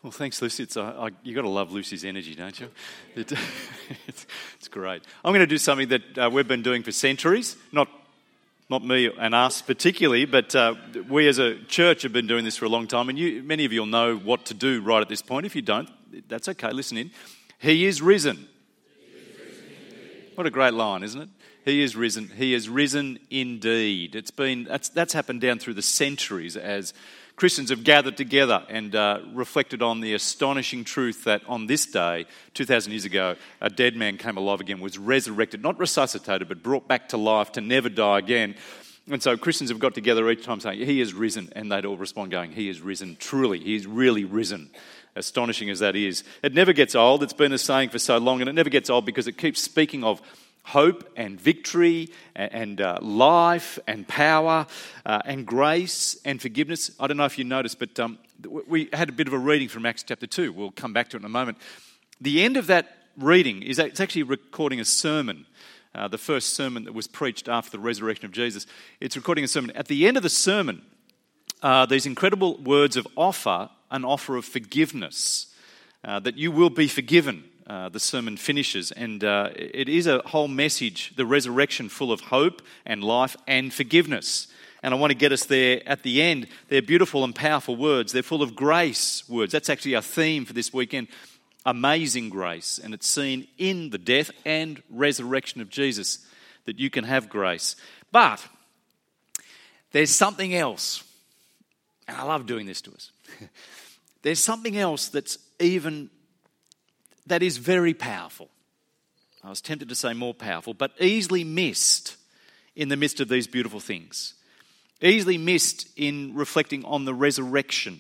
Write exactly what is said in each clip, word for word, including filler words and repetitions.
Well, thanks, Lucy. It's uh, I, you got to love Lucy's energy, don't you? It, it's, it's great. I'm going to do something that uh, we've been doing for centuries. Not, not me and us particularly, but uh, we as a church have been doing this for a long time. And you, many of you will know what to do right at this point. If you don't, that's okay. Listen in. He is risen. He is risen what a great line, isn't it? He is risen. He is risen indeed. It's been that's that's happened down through the centuries as Christians have gathered together and uh, reflected on the astonishing truth that on this day, two thousand years ago, a dead man came alive again, was resurrected, not resuscitated, but brought back to life to never die again. And so Christians have got together each time saying, he is risen, and they'd all respond going, he is risen, truly, he is really risen. Astonishing as that is. It never gets old. It's been a saying for so long, and it never gets old because it keeps speaking of hope and victory and, and uh, life and power uh, and grace and forgiveness. I don't know if you noticed, but um, we had a bit of a reading from Acts chapter two. We'll come back to it in a moment. The end of that reading is it's actually recording a sermon, uh, the first sermon that was preached after the resurrection of Jesus. It's recording a sermon. At the end of the sermon, uh, these incredible words of offer, an offer of forgiveness, uh, that you will be forgiven. Uh, the sermon finishes, and uh, it is a whole message, the resurrection full of hope and life and forgiveness. And I want to get us there at the end. They're beautiful and powerful words. They're full of grace words. That's actually our theme for this weekend, amazing grace. And it's seen in the death and resurrection of Jesus that you can have grace. But there's something else, and I love doing this to us. There's something else that's even that is very powerful. I was tempted to say more powerful, but easily missed in the midst of these beautiful things. Easily missed in reflecting on the resurrection.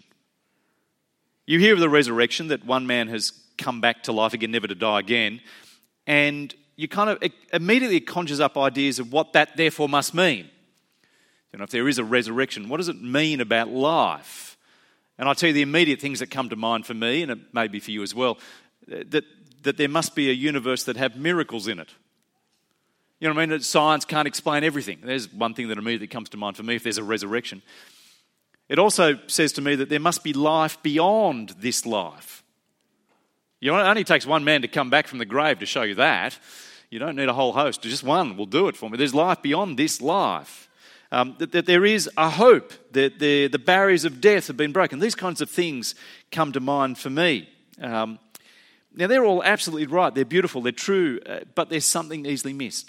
You hear of the resurrection, that one man has come back to life again, never to die again, and you kind of immediately conjures up ideas of what that therefore must mean. You know, if there is a resurrection, what does it mean about life? And I'll tell you the immediate things that come to mind for me, and it may be for you as well, that that there must be a universe that have miracles in it. You know what I mean? That science can't explain everything. There's one thing that immediately comes to mind for me if there's a resurrection. It also says to me that there must be life beyond this life. You know, it only takes one man to come back from the grave to show you that. You don't need a whole host. Just one will do it for me. There's life beyond this life. Um, that, that there is a hope. That the, the barriers of death have been broken. These kinds of things come to mind for me. Um, Now, they're all absolutely right. They're beautiful. They're true. Uh, but there's something easily missed.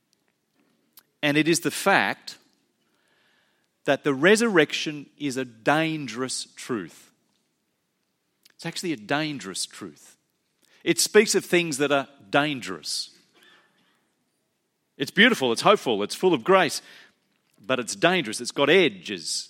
And it is the fact that the resurrection is a dangerous truth. It's actually a dangerous truth. It speaks of things that are dangerous. It's beautiful. It's hopeful. It's full of grace. But it's dangerous. It's got edges.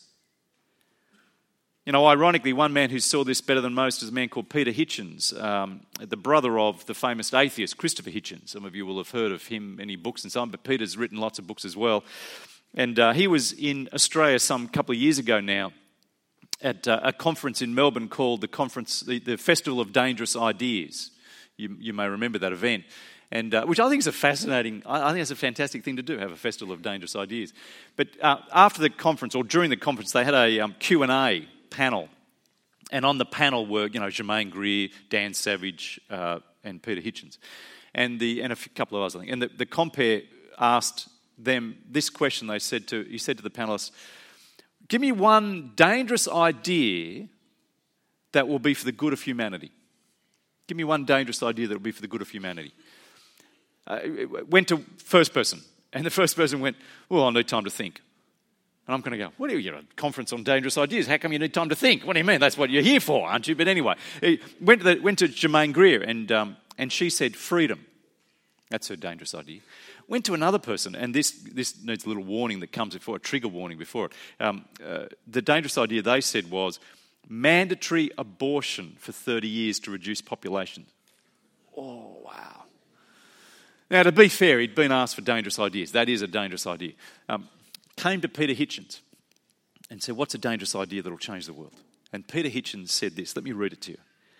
You know, ironically, one man who saw this better than most is a man called Peter Hitchens, um, the brother of the famous atheist Christopher Hitchens. Some of you will have heard of him, any books and so on, but Peter's written lots of books as well. And uh, he was in Australia some couple of years ago now at uh, a conference in Melbourne called the conference, the, the Festival of Dangerous Ideas. You, you may remember that event. And uh, which I think is a fascinating, I think it's a fantastic thing to do, have a festival of dangerous ideas. But uh, after the conference, or during the conference, they had a um, Q and A panel, and on the panel were, you know, Germaine Greer, Dan Savage, uh, and Peter Hitchens, and the and a few, couple of others, I think. And the, the compere asked them this question. They said to he said to the panelists, "Give me one dangerous idea that will be for the good of humanity. Give me one dangerous idea that will be for the good of humanity." Uh, it went to first person, and the first person went, "Well, I need time to think." And I'm going to go, what are you, you're at a conference on dangerous ideas? How come you need time to think? What do you mean? That's what you're here for, aren't you? But anyway, he went to, the, went to Germaine Greer, and um, and she said freedom. That's her dangerous idea. Went to another person, and this this needs a little warning that comes before, a trigger warning before it. Um, uh, the dangerous idea they said was mandatory abortion for thirty years to reduce population. Oh, wow. Now, to be fair, he'd been asked for dangerous ideas. That is a dangerous idea. Um, came to Peter Hitchens and said, what's a dangerous idea that will change the world? And Peter Hitchens said this. Let me read it to you.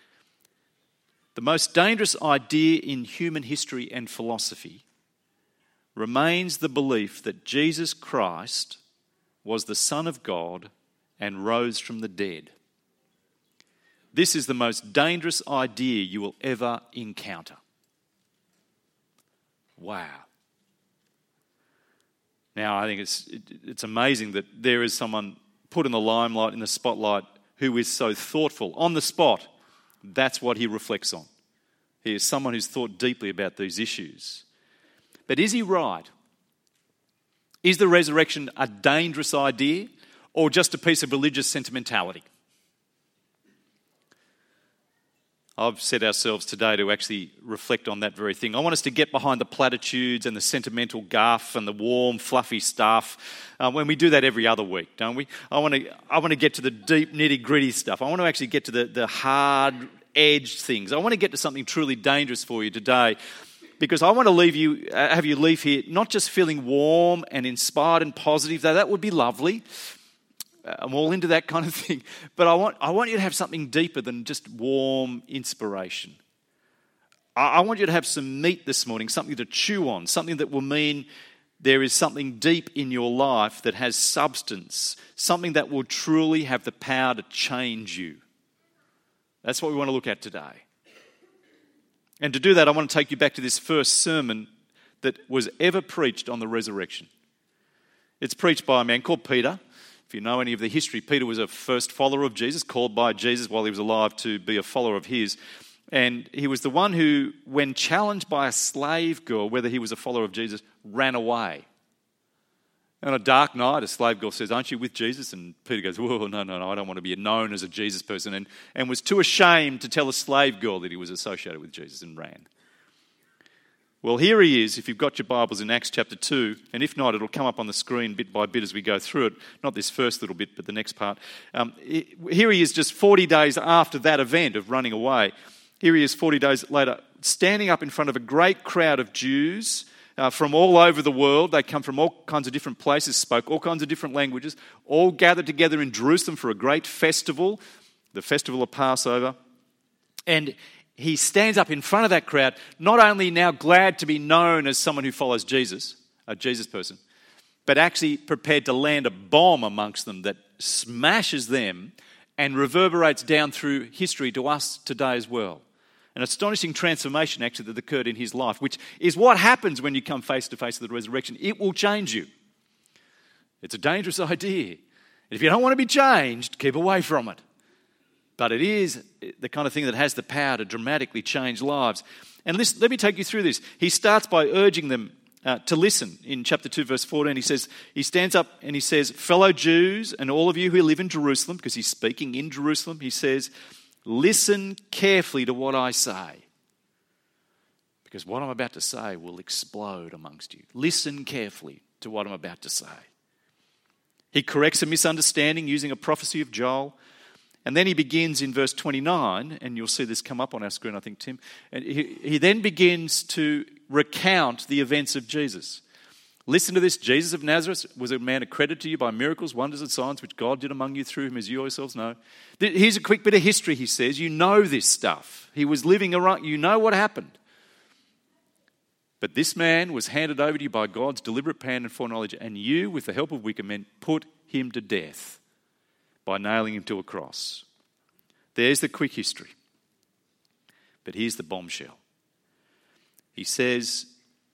The most dangerous idea in human history and philosophy remains the belief that Jesus Christ was the Son of God and rose from the dead. This is the most dangerous idea you will ever encounter. Wow. Now, I think it's it, it's amazing that there is someone put in the limelight, in the spotlight, who is so thoughtful. On the spot, that's what he reflects on. He is someone who's thought deeply about these issues. But is he right? Is the resurrection a dangerous idea or just a piece of religious sentimentality? I've set ourselves today to actually reflect on that very thing. I want us to get behind the platitudes and the sentimental guff and the warm, fluffy stuff. Uh, when we do that every other week, don't we? I want to I want to get to the deep, nitty-gritty stuff. I want to actually get to the, the hard-edged things. I want to get to something truly dangerous for you today, because I want to leave you, uh, have you leave here not just feeling warm and inspired and positive, though that would be lovely. I'm all into that kind of thing. But I want I want you to have something deeper than just warm inspiration. I, I want you to have some meat this morning, something to chew on, something that will mean there is something deep in your life that has substance, something that will truly have the power to change you. That's what we want to look at today. And to do that, I want to take you back to this first sermon that was ever preached on the resurrection. It's preached by a man called Peter. If you know any of the history, Peter was a first follower of Jesus, called by Jesus while he was alive to be a follower of his. And he was the one who, when challenged by a slave girl whether he was a follower of Jesus, ran away. On a dark night, a slave girl says, "Aren't you with Jesus?" And Peter goes, "Whoa, no, no, no, I don't want to be known as a Jesus person," and, and was too ashamed to tell a slave girl that he was associated with Jesus and ran. Well, here he is, if you've got your Bibles, in Acts chapter two, and if not, it'll come up on the screen bit by bit as we go through it. Not this first little bit, but the next part. Um, here he is just forty days after that event of running away. Here he is forty days later, standing up in front of a great crowd of Jews uh, from all over the world. They come from all kinds of different places, spoke all kinds of different languages, all gathered together in Jerusalem for a great festival, the festival of Passover. And he stands up in front of that crowd, not only now glad to be known as someone who follows Jesus, a Jesus person, but actually prepared to land a bomb amongst them that smashes them and reverberates down through history to us today as well. An astonishing transformation actually that occurred in his life, which is what happens when you come face to face with the resurrection. It will change you. It's a dangerous idea. If you don't want to be changed, keep away from it. But it is the kind of thing that has the power to dramatically change lives. And listen, let me take you through this. He starts by urging them uh, to listen. In chapter two, verse fourteen, he says, he stands up and he says, "Fellow Jews and all of you who live in Jerusalem," because he's speaking in Jerusalem, he says, "Listen carefully to what I say, because what I'm about to say will explode amongst you. Listen carefully to what I'm about to say." He corrects a misunderstanding using a prophecy of Joel. And then he begins in verse twenty-nine, and you'll see this come up on our screen, I think, Tim. And he, he then begins to recount the events of Jesus. "Listen to this. Jesus of Nazareth was a man accredited to you by miracles, wonders and signs which God did among you through him, as you yourselves know." Here's a quick bit of history, he says. You know this stuff. He was living around. You know what happened. "But this man was handed over to you by God's deliberate plan and foreknowledge, and you, with the help of wicked men, put him to death by nailing him to a cross." There's the quick history. But here's the bombshell. He says,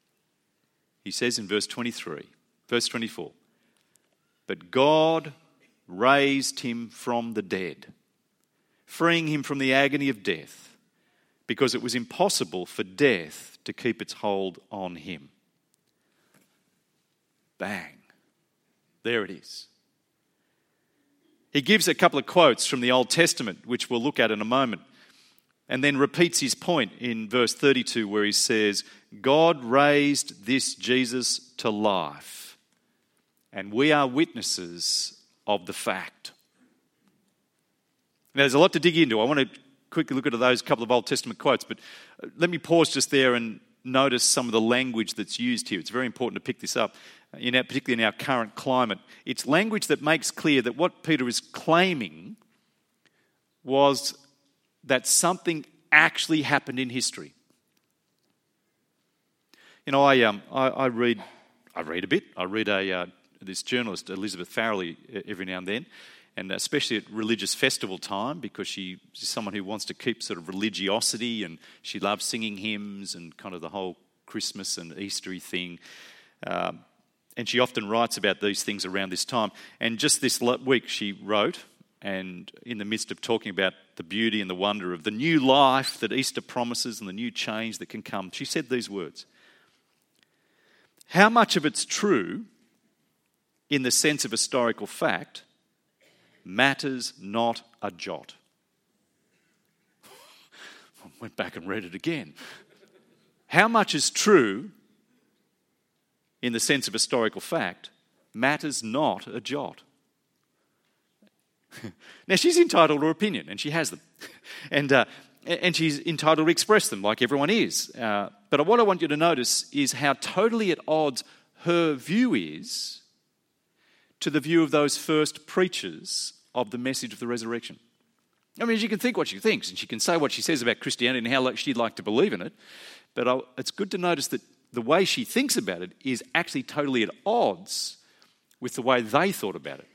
he says in verse twenty-three, verse twenty-four, "But God raised him from the dead, freeing him from the agony of death, because it was impossible for death to keep its hold on him." Bang. There it is. He gives a couple of quotes from the Old Testament, which we'll look at in a moment, and then repeats his point in verse thirty-two where he says, "God raised this Jesus to life, and we are witnesses of the fact." Now, there's a lot to dig into. I want to quickly look at those couple of Old Testament quotes, but let me pause just there and notice some of the language that's used here. It's very important to pick this up, in our, particularly in our current climate. It's language that makes clear that what Peter is claiming was that something actually happened in history. You know, I um, I, I read I read a bit. I read a uh, this journalist Elizabeth Farrelly every now and then, and especially at religious festival time, because she, she's someone who wants to keep sort of religiosity, and she loves singing hymns and kind of the whole Christmas and Eastery thing. Um, and she often writes about these things around this time. And just this week she wrote, and in the midst of talking about the beauty and the wonder of the new life that Easter promises and the new change that can come, she said these words: "How much of it's true in the sense of historical fact matters not a jot." I went back and read it again. How much is true in the sense of historical fact matters not a jot. Now, she's entitled to her opinion, and she has them. and uh, and she's entitled to express them like everyone is. Uh, but what I want you to notice is how totally at odds her view is to the view of those first preachers of the message of the resurrection. I mean, she can think what she thinks, and she can say what she says about Christianity and how she'd like to believe in it, but I'll, it's good to notice that the way she thinks about it is actually totally at odds with the way they thought about it.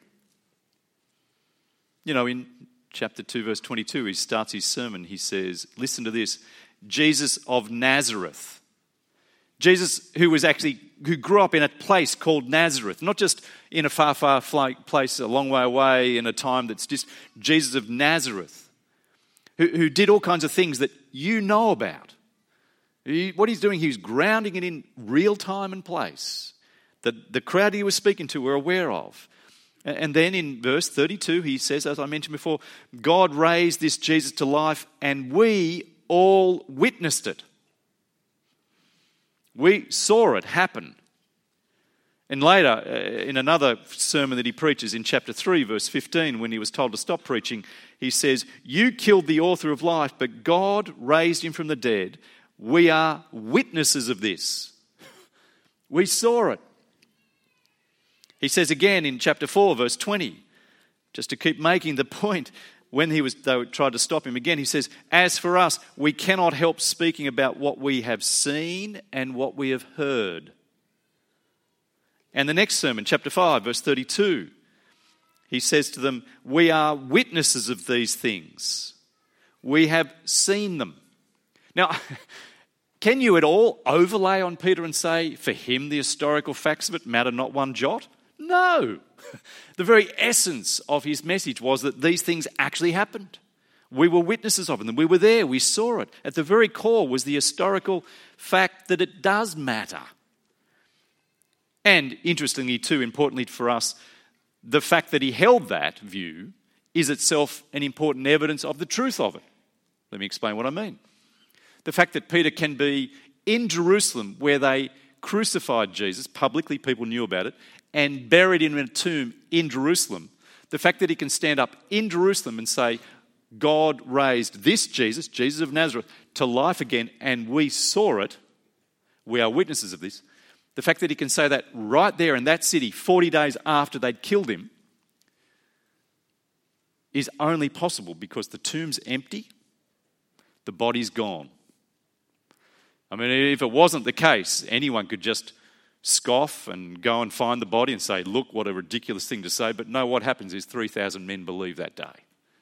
You know, in chapter two, verse twenty-two, he starts his sermon, he says, listen to this, Jesus of Nazareth. Jesus who was actually, who grew up in a place called Nazareth, not just in a far, far place a long way away in a time that's just, Jesus of Nazareth, who, who did all kinds of things that you know about. He, what he's doing, he's grounding it in real time and place that the crowd he was speaking to were aware of. And then in verse thirty-two, he says, as I mentioned before, God raised this Jesus to life and we all witnessed it. We saw it happen. And later, in another sermon that he preaches in chapter three, verse fifteen, when he was told to stop preaching, he says, you killed the author of life, but God raised him from the dead. We are witnesses of this. We saw it. He says again in chapter four, verse twenty, just to keep making the point, when he was, they tried to stop him again, he says, as for us, we cannot help speaking about what we have seen and what we have heard. And the next sermon, chapter five, verse thirty-two, he says to them, we are witnesses of these things. We have seen them. Now, can you at all overlay on Peter and say, for him the historical facts of it matter not one jot? No. The very essence of his message was that these things actually happened. We were witnesses of them. We were there. We saw it. At the very core was the historical fact that it does matter. And interestingly too, importantly for us, the fact that he held that view is itself an important evidence of the truth of it. Let me explain what I mean. The fact that Peter can be in Jerusalem where they crucified Jesus, publicly people knew about it, and buried him in a tomb in Jerusalem. The fact that he can stand up in Jerusalem and say, God raised this Jesus, Jesus of Nazareth, to life again, and we saw it. We are witnesses of this. The fact that he can say that right there in that city, forty days after they'd killed him, is only possible because the tomb's empty, the body's gone. I mean, if it wasn't the case, anyone could just scoff and go and find the body and say, look, what a ridiculous thing to say. But no, what happens is three thousand men believe that day.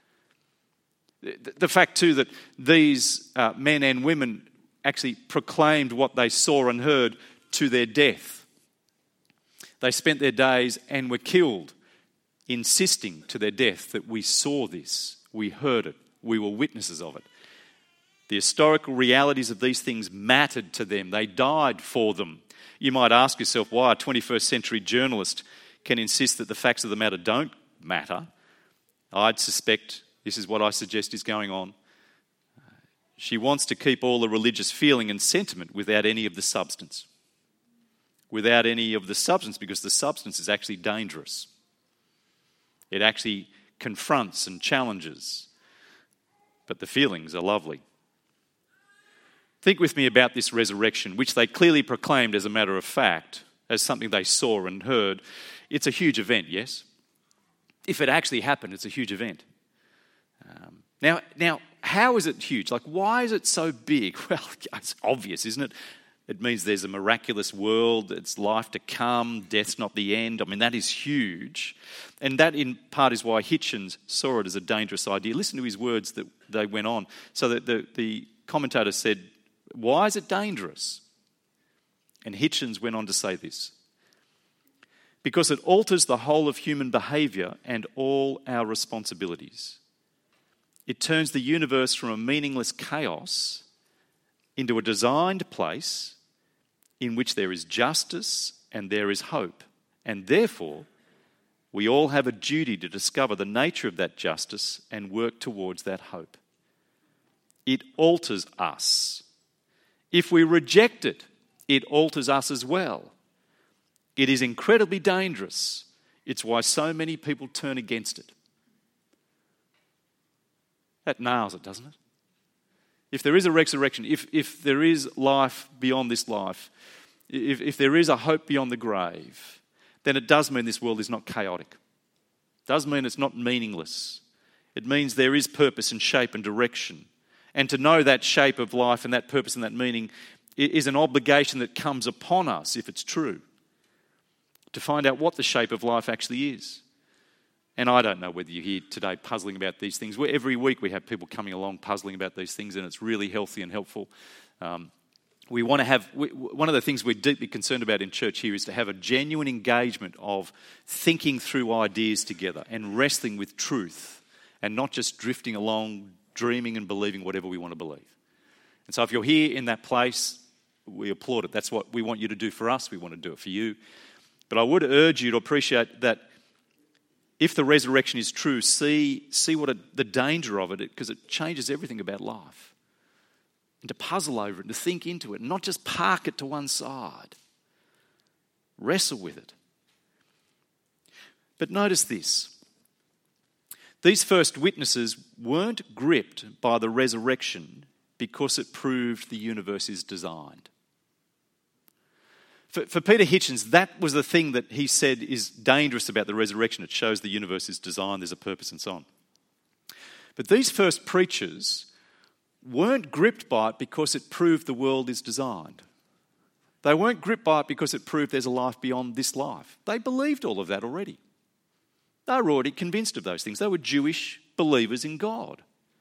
The fact too that these uh, men and women actually proclaimed what they saw and heard to their death. They spent their days and were killed, insisting to their death that we saw this, we heard it, we were witnesses of it. The historical realities of these things mattered to them. They died for them. You might ask yourself why a twenty-first century journalist can insist that the facts of the matter don't matter. I'd suspect this is what I suggest is going on. She wants to keep all the religious feeling and sentiment without any of the substance. Without any of the substance, because the substance is actually dangerous. It actually confronts and challenges. But the feelings are lovely. Think with me about this resurrection, which they clearly proclaimed as a matter of fact, as something they saw and heard. It's a huge event, yes? If it actually happened, it's a huge event. Um, now, now, how is it huge? Like, why is it so big? Well, it's obvious, isn't it? It means there's a miraculous world, it's life to come, death's not the end. I mean, that is huge. And that in part is why Hitchens saw it as a dangerous idea. Listen to his words that they went on. So that the, the commentator said, why is it dangerous? And Hitchens went on to say this: because it alters the whole of human behaviour and all our responsibilities. It turns the universe from a meaningless chaos into a designed place in which there is justice and there is hope. And therefore, we all have a duty to discover the nature of that justice and work towards that hope. It alters us. If we reject it, it alters us as well. It is incredibly dangerous. It's why so many people turn against it. That nails it, doesn't it? If there is a resurrection, if, if there is life beyond this life, if, if there is a hope beyond the grave, then it does mean this world is not chaotic. It does mean it's not meaningless. It means there is purpose and shape and direction. And to know that shape of life and that purpose and that meaning is an obligation that comes upon us, if it's true, to find out what the shape of life actually is. And I don't know whether you're here today puzzling about these things. We're, every week we have people coming along puzzling about these things, and it's really healthy and helpful. Um, we want to have, we, one of the things we're deeply concerned about in church here is to have a genuine engagement of thinking through ideas together and wrestling with truth, and not just drifting along, dreaming and believing whatever we want to believe. And so if you're here in that place, we applaud it. That's what we want you to do for us. We want to do it for you. But I would urge you to appreciate that if the resurrection is true, see, see what a, the danger of it, because it changes everything about life. And to puzzle over it, and to think into it, and not just park it to one side. Wrestle with it. But notice this. These first witnesses weren't gripped by the resurrection because it proved the universe is designed. For, for Peter Hitchens, that was the thing that he said is dangerous about the resurrection. It shows the universe is designed, there's a purpose and so on. But these first preachers weren't gripped by it because it proved the world is designed. They weren't gripped by it because it proved there's a life beyond this life. They believed all of that already. They were already convinced of those things. They were Jewish believers in God.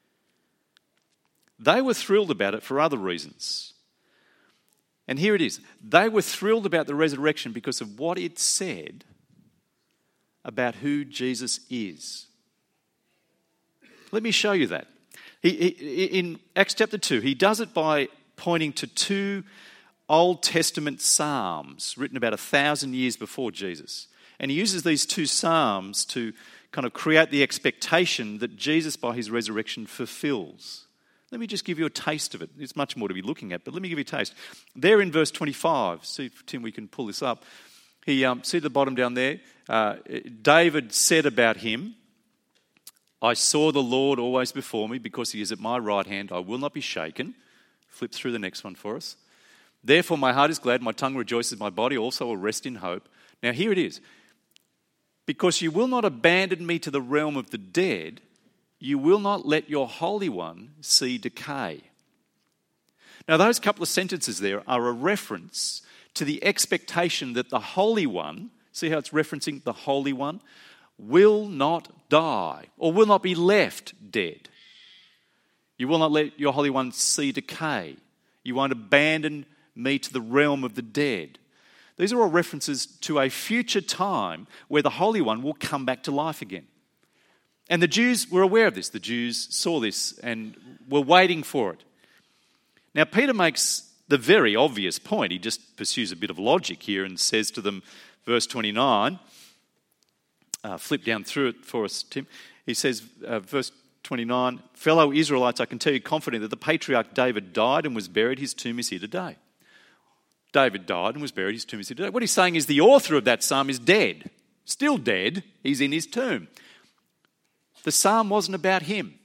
They were thrilled about it for other reasons. And here it is. They were thrilled about the resurrection because of what it said about who Jesus is. Let me show you that. He, he, in Acts chapter two, he does it by pointing to two Old Testament psalms written about a thousand years before Jesus. And he uses these two psalms to kind of create the expectation that Jesus, by his resurrection, fulfills. Let me just give you a taste of it. There's much more to be looking at, but let me give you a taste. There in verse twenty-five, see if, Tim, we can pull this up. He, um, see the bottom down there? Uh, David said about him, I saw the Lord always before me, because he is at my right hand, I will not be shaken. Flip through the next one for us. Therefore my heart is glad, my tongue rejoices, my body also will rest in hope. Now here it is. Because you will not abandon me to the realm of the dead, you will not let your Holy One see decay. Now those couple of sentences there are a reference to the expectation that the Holy One, see how it's referencing the Holy One, will not die or will not be left dead. You will not let your Holy One see decay. You won't abandon me to the realm of the dead. These are all references to a future time where the Holy One will come back to life again. And the Jews were aware of this. The Jews saw this and were waiting for it. Now, Peter makes the very obvious point. He just pursues a bit of logic here and says to them, verse twenty-nine, uh, flip down through it for us, Tim. He says, uh, verse twenty-nine, fellow Israelites, I can tell you confidently that the patriarch David died and was buried. His tomb is here today. David died and was buried. His tomb is here today. What he's saying is the author of that psalm is dead. Still dead. He's in his tomb. The psalm wasn't about him.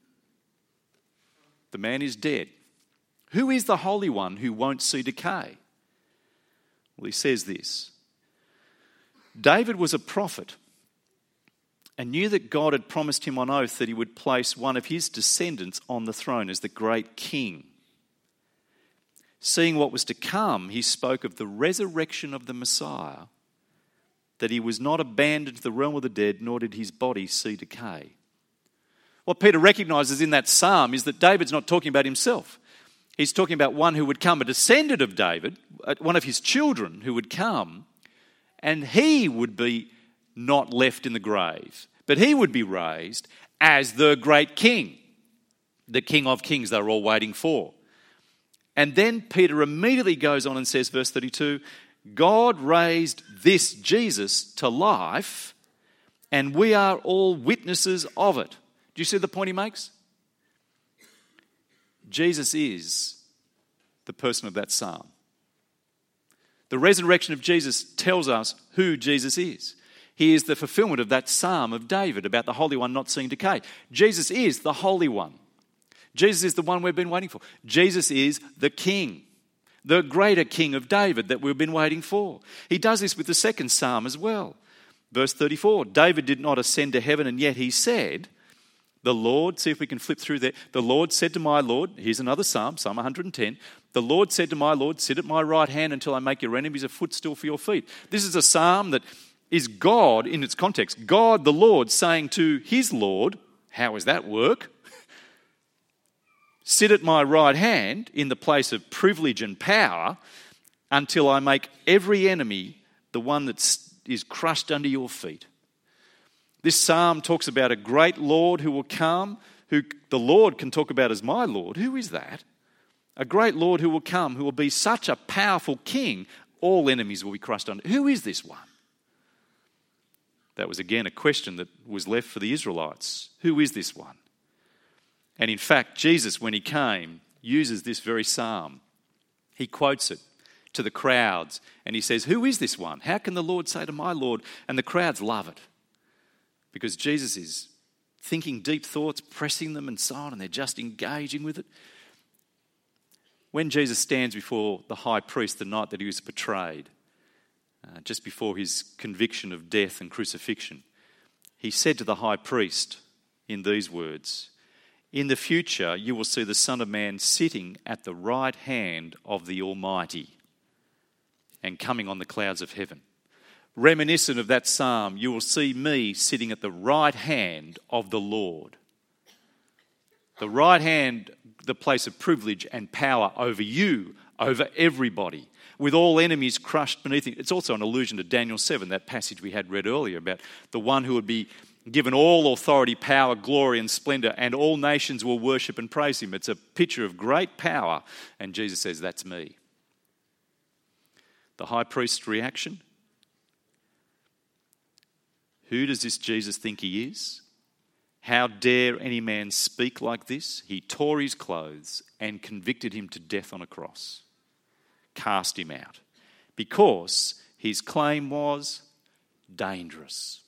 The man is dead. Who is the Holy One who won't see decay? Well, he says this. David was a prophet and knew that God had promised him on oath that he would place one of his descendants on the throne as the great king. Seeing what was to come, he spoke of the resurrection of the Messiah, that he was not abandoned to the realm of the dead, nor did his body see decay. What Peter recognises in that psalm is that David's not talking about himself. He's talking about one who would come, a descendant of David, one of his children who would come, and he would be not left in the grave, but he would be raised as the great king, the King of Kings they were all waiting for. And then Peter immediately goes on and says, verse thirty-two, God raised this Jesus to life, and we are all witnesses of it. Do you see the point he makes? Jesus is the person of that psalm. The resurrection of Jesus tells us who Jesus is. He is the fulfillment of that psalm of David about the Holy One not seeing decay. Jesus is the Holy One. Jesus is the one we've been waiting for. Jesus is the King, the greater King of David that we've been waiting for. He does this with the second psalm as well. Verse thirty-four, David did not ascend to heaven, and yet he said, the Lord, see if we can flip through there. The Lord said to my Lord, here's another psalm, Psalm one hundred ten. The Lord said to my Lord, sit at my right hand until I make your enemies a footstool for your feet. This is a psalm that is God in its context. God, the Lord, saying to his Lord, how does that work? Sit at my right hand in the place of privilege and power until I make every enemy the one that is crushed under your feet. This psalm talks about a great Lord who will come, who the Lord can talk about as my Lord. Who is that? A great Lord who will come, who will be such a powerful king, all enemies will be crushed under. Who is this one? That was again a question that was left for the Israelites. Who is this one? And in fact, Jesus, when he came, uses this very psalm. He quotes it to the crowds and he says, who is this one? How can the Lord say to my Lord? And the crowds love it. Because Jesus is thinking deep thoughts, pressing them and so on, and they're just engaging with it. When Jesus stands before the high priest the night that he was betrayed, uh, just before his conviction of death and crucifixion, he said to the high priest in these words, in the future you will see the Son of Man sitting at the right hand of the Almighty and coming on the clouds of heaven. Reminiscent of that psalm, you will see me sitting at the right hand of the Lord. The right hand, the place of privilege and power over you, over everybody, with all enemies crushed beneath it. It's also an allusion to Daniel seven, that passage we had read earlier about the one who would be given all authority, power, glory and splendour, and all nations will worship and praise him. It's a picture of great power, and Jesus says, that's me. The high priest's reaction? Who does this Jesus think he is? How dare any man speak like this? He tore his clothes and convicted him to death on a cross. Cast him out. Because his claim was dangerous.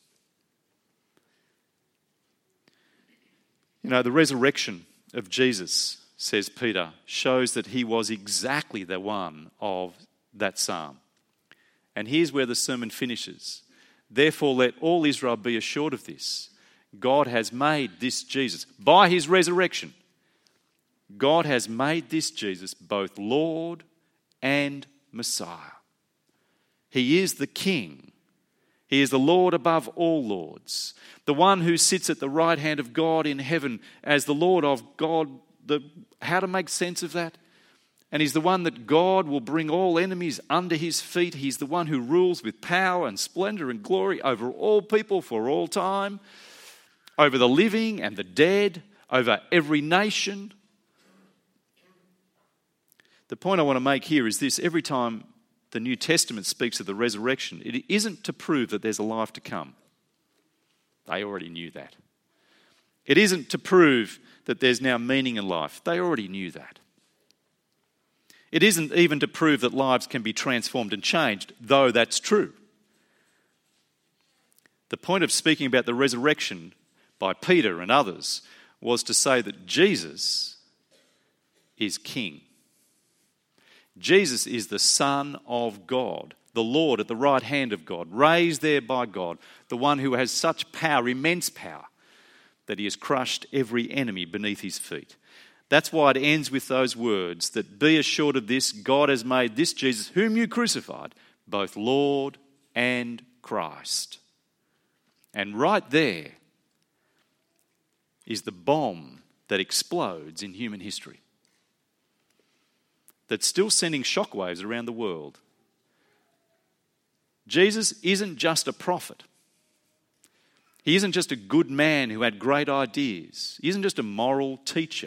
You know, the resurrection of Jesus, says Peter, shows that he was exactly the one of that psalm. And here's where the sermon finishes. Therefore, let all Israel be assured of this. God has made this Jesus, by his resurrection, God has made this Jesus both Lord and Messiah. He is the King. He is the Lord above all lords. The one who sits at the right hand of God in heaven as the Lord of God. The, how to make sense of that? And he's the one that God will bring all enemies under his feet. He's the one who rules with power and splendour and glory over all people for all time, over the living and the dead, over every nation. The point I want to make here is this. Every time the New Testament speaks of the resurrection, it isn't to prove that there's a life to come. They already knew that. It isn't to prove that there's now meaning in life. They already knew that. It isn't even to prove that lives can be transformed and changed, though that's true. The point of speaking about the resurrection by Peter and others was to say that Jesus is King. Jesus is the Son of God, the Lord at the right hand of God, raised there by God, the one who has such power, immense power, that he has crushed every enemy beneath his feet. That's why it ends with those words, that be assured of this, God has made this Jesus, whom you crucified, both Lord and Christ. And right there is the bomb that explodes in human history, that's still sending shockwaves around the world. Jesus isn't just a prophet. He isn't just a good man who had great ideas. He isn't just a moral teacher.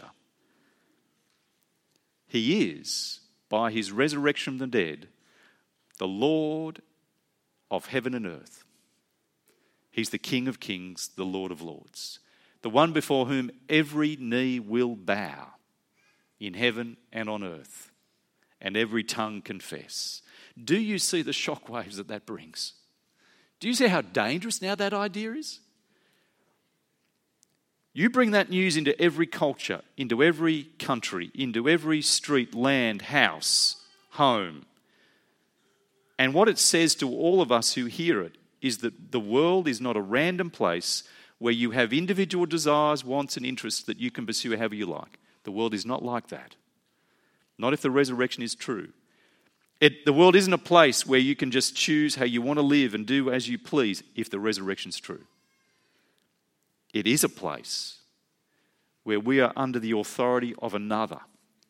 He is, by his resurrection from the dead, the Lord of heaven and earth. He's the King of kings, the Lord of lords, the one before whom every knee will bow in heaven and on earth, and every tongue confess. Do you see the shockwaves that that brings? Do you see how dangerous now that idea is? You bring that news into every culture, into every country, into every street, land, house, home. And what it says to all of us who hear it is that the world is not a random place where you have individual desires, wants and interests that you can pursue however you like. The world is not like that. Not if the resurrection is true. It, the world isn't a place where you can just choose how you want to live and do as you please if the resurrection's true. It is a place where we are under the authority of another,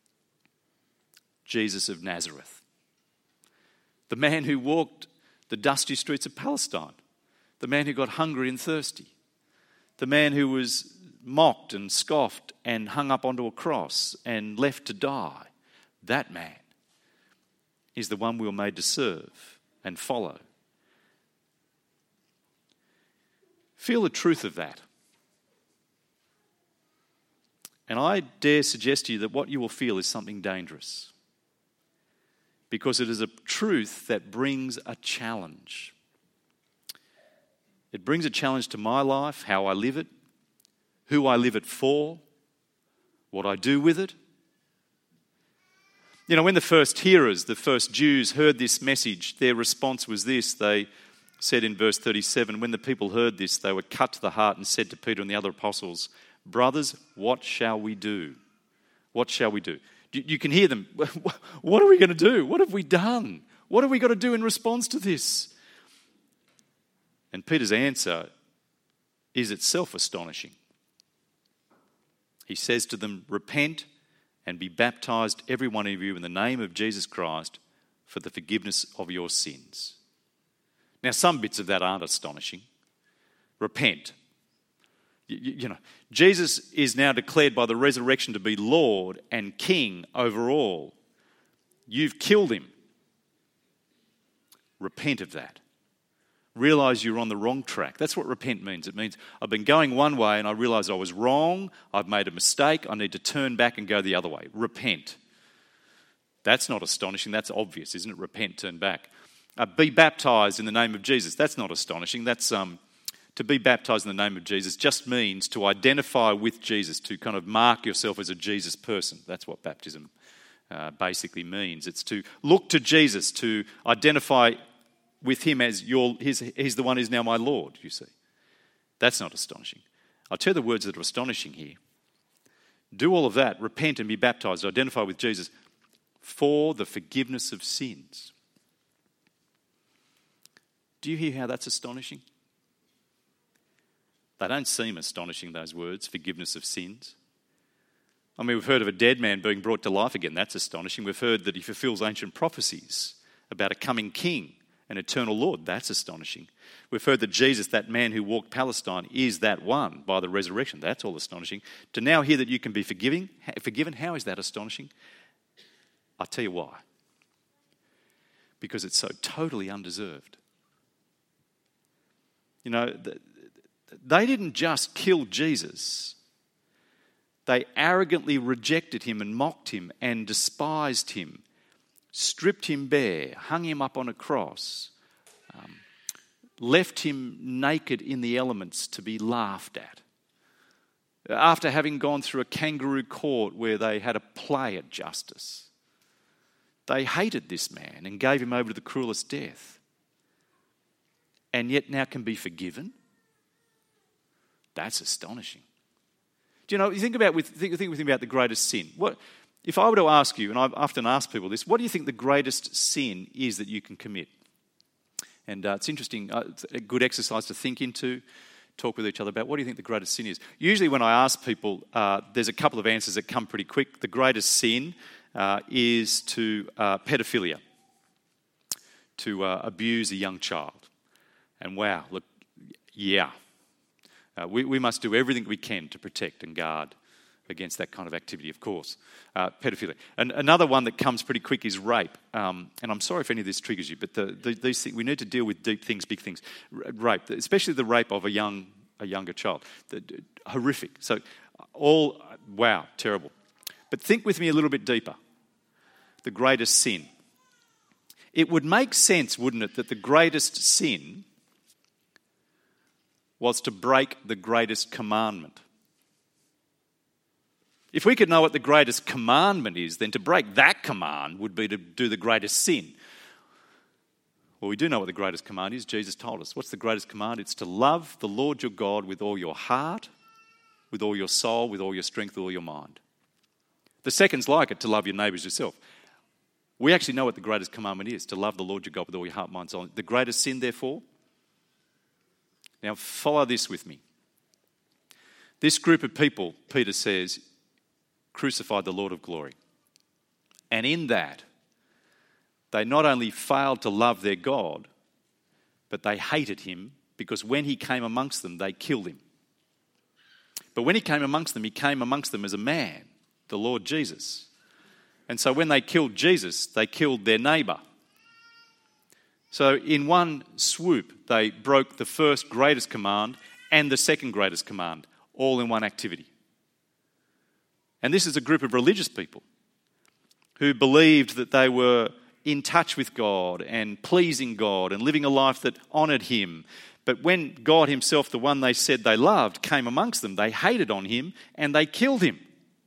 Jesus of Nazareth, the man who walked the dusty streets of Palestine, the man who got hungry and thirsty, the man who was mocked and scoffed and hung up onto a cross and left to die. That man is the one we were made to serve and follow. Feel the truth of that. And I dare suggest to you that what you will feel is something dangerous, because it is a truth that brings a challenge. It brings a challenge to my life, how I live it, who I live it for, what I do with it. You know, when the first hearers, the first Jews, heard this message, their response was this. They said in verse thirty-seven, when the people heard this, they were cut to the heart and said to Peter and the other apostles, brothers, what shall we do? What shall we do? You can hear them. What are we going to do? What have we done? What have we got to do in response to this? And Peter's answer is itself astonishing. He says to them, repent and be baptized, every one of you, in the name of Jesus Christ for the forgiveness of your sins. Now, some bits of that aren't astonishing. Repent. You, you know, Jesus is now declared by the resurrection to be Lord and King over all. You've killed him. Repent of that. Realise you're on the wrong track. That's what repent means. It means I've been going one way and I realise I was wrong. I've made a mistake. I need to turn back and go the other way. Repent. That's not astonishing. That's obvious, isn't it? Repent, turn back. Uh, be baptised in the name of Jesus. That's not astonishing. That's um, to be baptised in the name of Jesus just means to identify with Jesus, to kind of mark yourself as a Jesus person. That's what baptism uh, basically means. It's to look to Jesus, to identify with him as your, he's, he's the one who's now my Lord, you see. That's not astonishing. I'll tell you the words that are astonishing here. Do all of that, repent and be baptised, identify with Jesus for the forgiveness of sins. Do you hear how that's astonishing? They don't seem astonishing, those words, forgiveness of sins. I mean, we've heard of a dead man being brought to life again. That's astonishing. We've heard that he fulfills ancient prophecies about a coming king, an eternal Lord. That's astonishing. We've heard that Jesus, that man who walked Palestine, is that one by the resurrection. That's all astonishing. To now hear that you can be forgiving, forgiven, how is that astonishing? I'll tell you why. Because it's so totally undeserved. You know, they didn't just kill Jesus. They arrogantly rejected him and mocked him and despised him, stripped him bare, hung him up on a cross, um, left him naked in the elements to be laughed at. After having gone through a kangaroo court where they had a play at justice, they hated this man and gave him over to the cruelest death. And yet now can be forgiven? That's astonishing. Do you know, you think about with think, think with me about the greatest sin. What if I were to ask you, and I often ask people this, what do you think the greatest sin is that you can commit? And uh, it's interesting, uh, it's a good exercise to think into, talk with each other about what do you think the greatest sin is. Usually when I ask people, uh, there's a couple of answers that come pretty quick. The greatest sin uh, is to uh, pedophilia, to uh, abuse a young child. And wow, look, yeah. Uh, we, we must do everything we can to protect and guard against that kind of activity, of course. Uh, pedophilia. And another one that comes pretty quick is rape. Um, and I'm sorry if any of this triggers you, but the, the, these things, we need to deal with deep things, big things. R- rape, especially the rape of a young, a younger child. The, the, horrific. So all, wow, terrible. But think with me a little bit deeper. The greatest sin. It would make sense, wouldn't it, that the greatest sin was to break the greatest commandment. If we could know what the greatest commandment is, then to break that command would be to do the greatest sin. Well, we do know what the greatest command is. Jesus told us. What's the greatest command? It's to love the Lord your God with all your heart, with all your soul, with all your strength, with all your mind. The second's like it, to love your neighbours yourself. We actually know what the greatest commandment is, to love the Lord your God with all your heart, mind, soul. The greatest sin, therefore. Now, follow this with me. This group of people, Peter says, crucified the Lord of glory. And in that, they not only failed to love their God, but they hated him because when he came amongst them, they killed him. But when he came amongst them, he came amongst them as a man, the Lord Jesus. And so when they killed Jesus, they killed their neighbour. So in one swoop, they broke the first greatest command and the second greatest command, all in one activity. And this is a group of religious people who believed that they were in touch with God and pleasing God and living a life that honoured him. But when God himself, the one they said they loved, came amongst them, they hated on him and they killed him.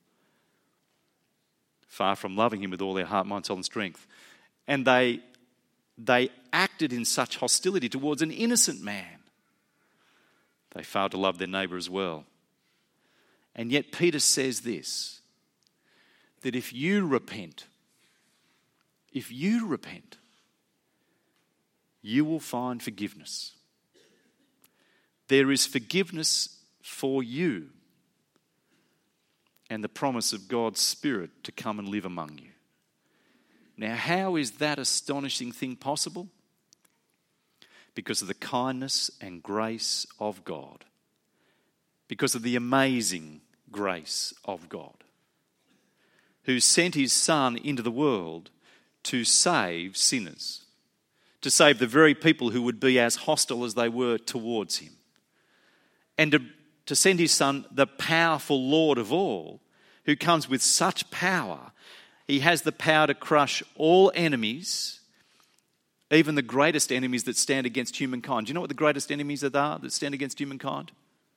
Far from loving him with all their heart, mind, soul and strength. And they, they acted in such hostility towards an innocent man. They failed to love their neighbour as well. And yet Peter says this, that if you repent, if you repent, you will find forgiveness. There is forgiveness for you and the promise of God's Spirit to come and live among you. Now, how is that astonishing thing possible? Because of the kindness and grace of God. Because of the amazing grace of God, who sent his Son into the world to save sinners, to save the very people who would be as hostile as they were towards him, and to, to send his Son, the powerful Lord of all, who comes with such power. He has the power to crush all enemies, even the greatest enemies that stand against humankind. Do you know what the greatest enemies are that stand against humankind?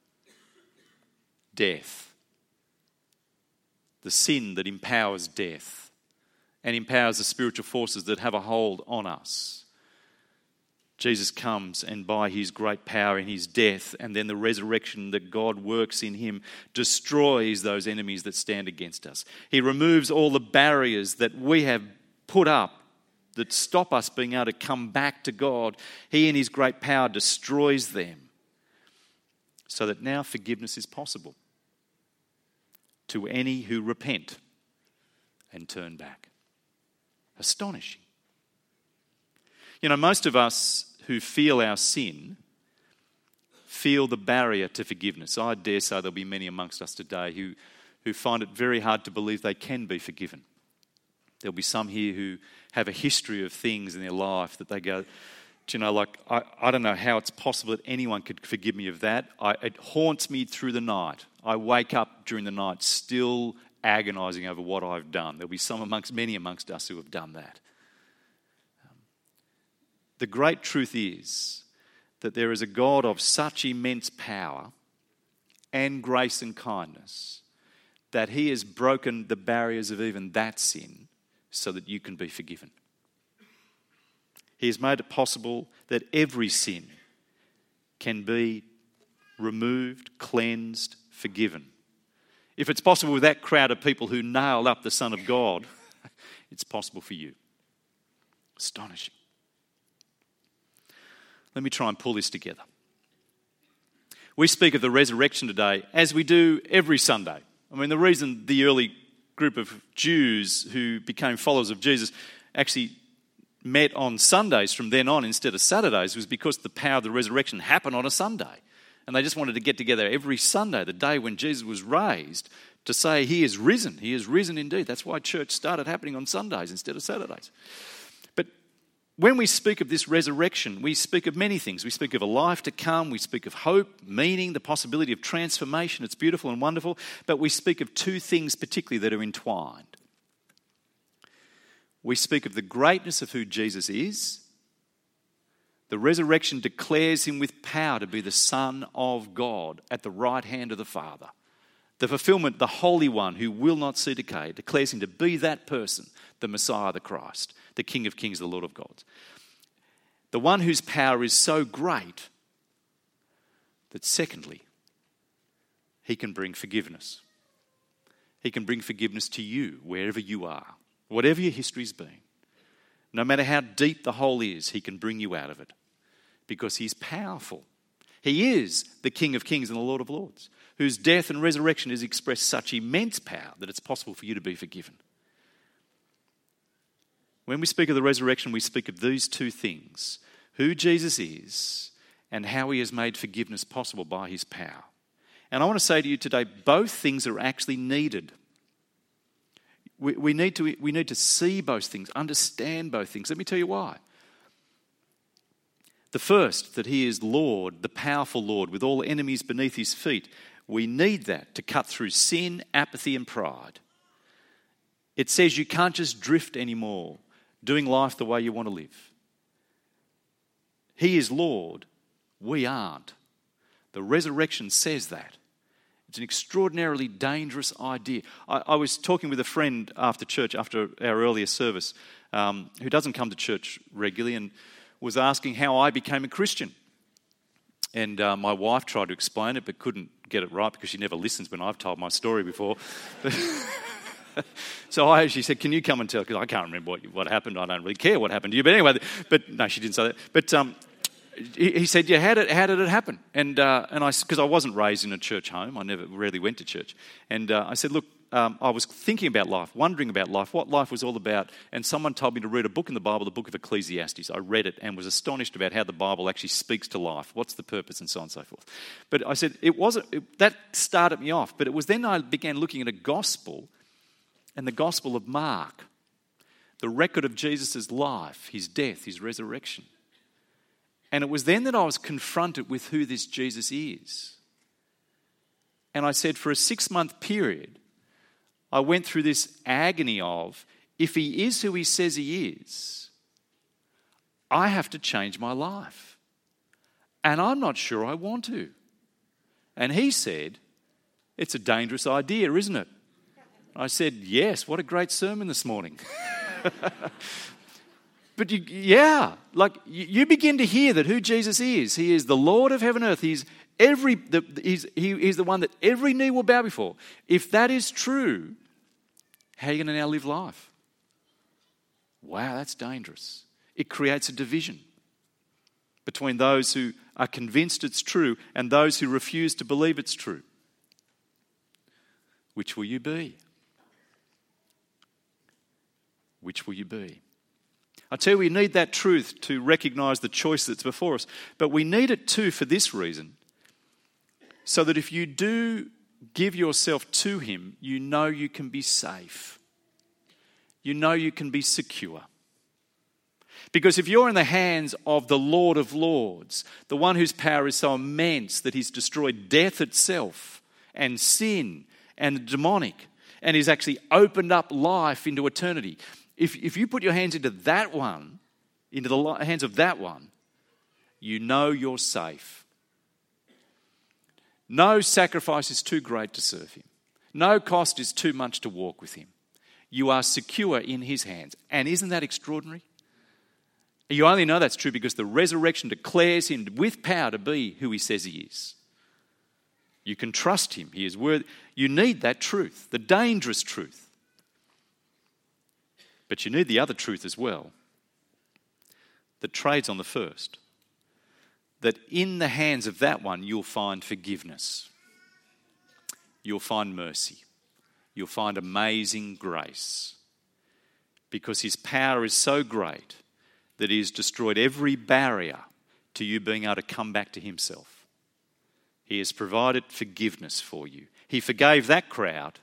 Death. The sin that empowers death and empowers the spiritual forces that have a hold on us. Jesus comes and by his great power in his death and then the resurrection that God works in him destroys those enemies that stand against us. He removes all the barriers that we have put up that stop us being able to come back to God. He in his great power destroys them so that now forgiveness is possible to any who repent and turn back. Astonishing. You know, most of us who feel our sin feel the barrier to forgiveness. I dare say there'll be many amongst us today who, who find it very hard to believe they can be forgiven. There'll be some here who have a history of things in their life that they go, do you know, like, I, I don't know how it's possible that anyone could forgive me of that. I, it haunts me through the night. I wake up during the night still agonising over what I've done. There'll be some amongst, many amongst us who have done that. Um, the great truth is that there is a God of such immense power and grace and kindness that he has broken the barriers of even that sin so that you can be forgiven. He has made it possible that every sin can be removed, cleansed, forgiven. If it's possible with that crowd of people who nailed up the Son of God, it's possible for you. Astonishing. Let me try and pull this together. We speak of the resurrection today as we do every Sunday. I mean, the reason the early group of Jews who became followers of Jesus actually met on Sundays from then on instead of Saturdays was because the power of the resurrection happened on a Sunday. And they just wanted to get together every Sunday, the day when Jesus was raised, to say he is risen. He is risen indeed. That's why church started happening on Sundays instead of Saturdays. But when we speak of this resurrection, we speak of many things. We speak of a life to come. We speak of hope, meaning, the possibility of transformation. It's beautiful and wonderful. But we speak of two things particularly that are entwined. We speak of the greatness of who Jesus is. The resurrection declares him with power to be the Son of God at the right hand of the Father. The fulfillment, the Holy One who will not see decay, declares him to be that person, the Messiah, the Christ, the King of Kings, the Lord of Gods. The one whose power is so great that secondly, he can bring forgiveness. He can bring forgiveness to you wherever you are, whatever your history's been. No matter how deep the hole is, he can bring you out of it because he's powerful. He is the King of Kings and the Lord of Lords, whose death and resurrection has expressed such immense power that it's possible for you to be forgiven. When we speak of the resurrection, we speak of these two things: who Jesus is and how he has made forgiveness possible by his power. And I want to say to you today, both things are actually needed. We, we, need to, we need to see both things, understand both things. Let me tell you why. The first, that he is Lord, the powerful Lord, with all enemies beneath his feet. We need that to cut through sin, apathy, and pride. It says you can't just drift anymore, doing life the way you want to live. He is Lord, we aren't. The resurrection says that. It's an extraordinarily dangerous idea. I, I was talking with a friend after church, after our earlier service, um, who doesn't come to church regularly, and was asking how I became a Christian. And uh, my wife tried to explain it but couldn't get it right because she never listens when I've told my story before. So I actually said, can you come and tell? Because I can't remember what, what happened. I don't really care what happened to you. But anyway, but no, she didn't say that. But um, he, he said, yeah, how did, how did it happen? And uh, and I, because I wasn't raised in a church home. I never rarely went to church. And uh, I said, look, Um, I was thinking about life, wondering about life, what life was all about, and someone told me to read a book in the Bible, the book of Ecclesiastes. I read it and was astonished about how the Bible actually speaks to life, what's the purpose, and so on and so forth. But I said, it wasn't, it, that started me off, but it was then I began looking at a gospel, and the Gospel of Mark, the record of Jesus' life, his death, his resurrection. And it was then that I was confronted with who this Jesus is. And I said, for a six-month period, I went through this agony of, if he is who he says he is, I have to change my life. And I'm not sure I want to. And he said, it's a dangerous idea, isn't it? I said, yes, what a great sermon this morning. But you, yeah, like you begin to hear that who Jesus is. He is the Lord of heaven and earth. He's every, the, he's, he is the one that every knee will bow before. If that is true, how are you going to now live life? Wow, that's dangerous. It creates a division between those who are convinced it's true and those who refuse to believe it's true. Which will you be? Which will you be? I tell you, we need that truth to recognise the choice that's before us. But we need it too for this reason, so that if you do give yourself to him, you know you can be safe. You know you can be secure. Because if you're in the hands of the Lord of Lords, the one whose power is so immense that he's destroyed death itself and sin and the demonic, and he's actually opened up life into eternity. If, if you put your hands into that one, into the hands of that one, you know you're safe. No sacrifice is too great to serve him. No cost is too much to walk with him. You are secure in his hands. And isn't that extraordinary? You only know that's true because the resurrection declares him with power to be who he says he is. You can trust him. He is worthy. You need that truth, the dangerous truth. But you need the other truth as well, that trades on the first. That in the hands of that one, you'll find forgiveness. You'll find mercy. You'll find amazing grace. Because his power is so great that he has destroyed every barrier to you being able to come back to himself. He has provided forgiveness for you. He forgave that crowd.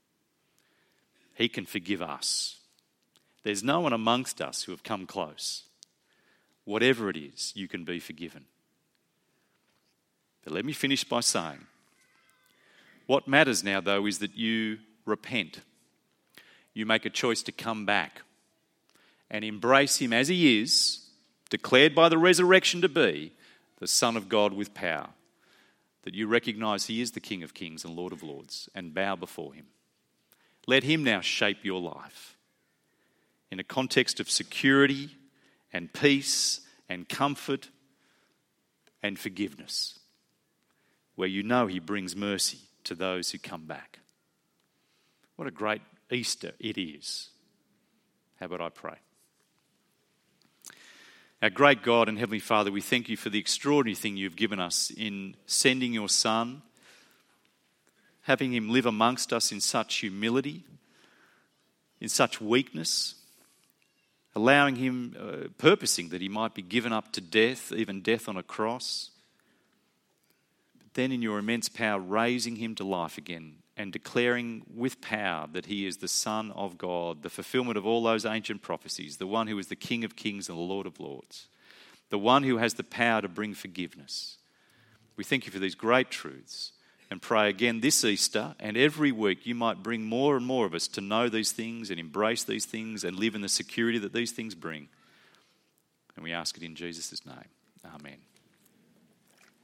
He can forgive us. There's no one amongst us who have come close. Whatever it is, you can be forgiven. But let me finish by saying, what matters now, though, is that you repent. You make a choice to come back and embrace him as he is, declared by the resurrection to be the Son of God with power. That you recognise he is the King of Kings and Lord of Lords and bow before him. Let him now shape your life in a context of security and peace and comfort and forgiveness, where you know he brings mercy to those who come back. What a great Easter it is. How about I pray? Our great God and Heavenly Father, we thank you for the extraordinary thing you've given us in sending your Son, having him live amongst us in such humility, in such weakness, allowing him, uh, purposing that he might be given up to death, even death on a cross. But then in your immense power, raising him to life again and declaring with power that he is the Son of God, the fulfillment of all those ancient prophecies, the one who is the King of Kings and the Lord of Lords, the one who has the power to bring forgiveness. We thank you for these great truths and pray again this Easter and every week you might bring more and more of us to know these things and embrace these things and live in the security that these things bring. And we ask it in Jesus' name. Amen.